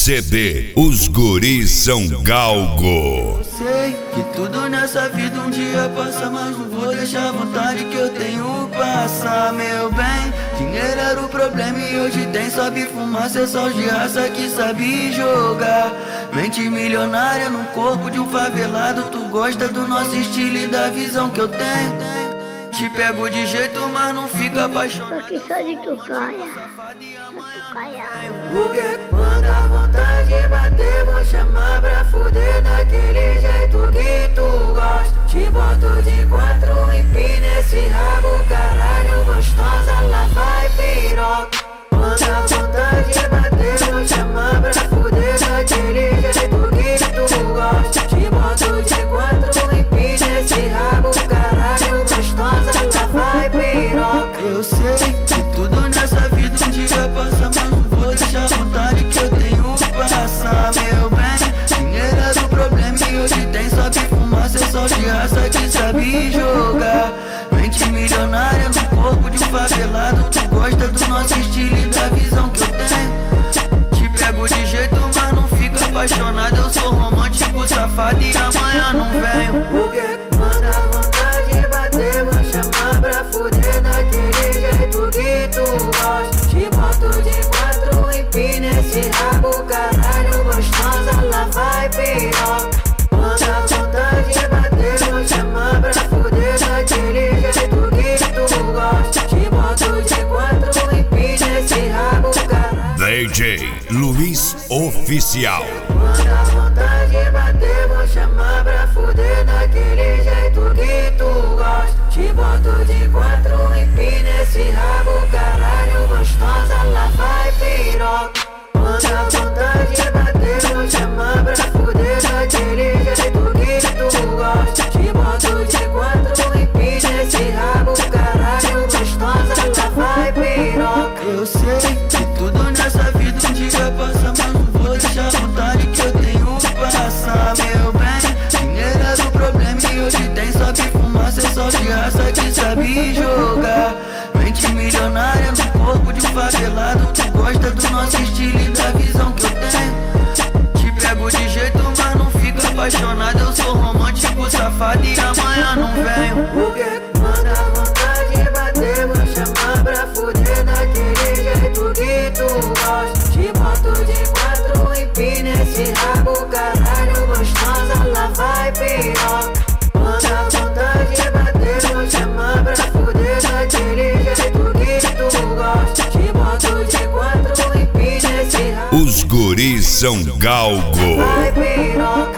CD, os guris são galgo. Sei que tudo nessa vida um dia passa, mas não vou deixar a vontade que eu tenho passar, meu bem. Dinheiro era o problema e hoje tem, sabe fumar, cê só de raça que sabe jogar. Mente milionária no corpo de um favelado, tu gosta do nosso estilo e da visão que eu tenho. Te pego de jeito, mas não fica apaixonado. Tô aqui só de tucaia. Porque quando a vontade bater, vou chamar pra fuder daquele jeito que tu gosta. Te boto de quatro, empina esse rabo, caralho, gostosa, lá vai piroca. Quando a vontade bater, vou chamar pra fuder daquele jeito que tu gosta. Te boto de quatro, empina esse rabo, caralho, gostosa, lá vai piroca. Eu sei que tudo nessa vida um dia passa, mas não vou deixar a vontade que eu tenho passar, meu bem. Dinheiro era o problema e hoje tem, sabe fumar, cê só de raça que sabe jogar. Mente milionária no corpo de um favelado, tu gosta do nosso estilo e da visão que eu tenho. Te pego de jeito, mas não fica apaixonado. Eu sou romântico, safado e amanhã não venho. Porque quando a vontade bater, vou chamar pra fuder daquele jeito que tu gosta. Te boto de quatro, empina esse rabo, caralho, gostosa, lá vai piroca. Quando a vontade bater, vou chamar pra fuder daquele jeito que tu gosta. Te boto de quatro, empina esse rabo, caralho. DJ Luiz Oficial. Quando a vontade bater, vou chamar pra fuder daquele jeito que tu gosta. Te boto de quatro, empina esse rabo, caralho, gostosa, lá vai piroca. Quando a vontade bater, vou chamar pra fuder daquele jeito que tu gosta. Te boto de quatro, empina esse rabo, caralho, gostosa, lá vai piroca. Eu sei que tudo nessa vida um dia passa, mas não vou deixar a vontade que eu tenho passar, meu bem. Dinheiro era o problema e hoje tem, sabe fumar, cê só de raça que sabe jogar. Mente milionária no corpo de um favelado, tu gosta do nosso estilo e da visão que eu tenho. Te pego de jeito, mas não fica apaixonado. Eu sou romântico, safado e amanhã não venho. Porque quando a vontade bater, vou chamar pra fuder daquele jeito que tu gosta. Te boto de quatro, empina esse rabo, caralho, gostosa, lá vai piroca. Quando a vontade bater, vou chamar pra fuder daquele jeito que tu gosta. Te boto de quatro, empina esse rabo. Os guris são galgo. Vai piroca.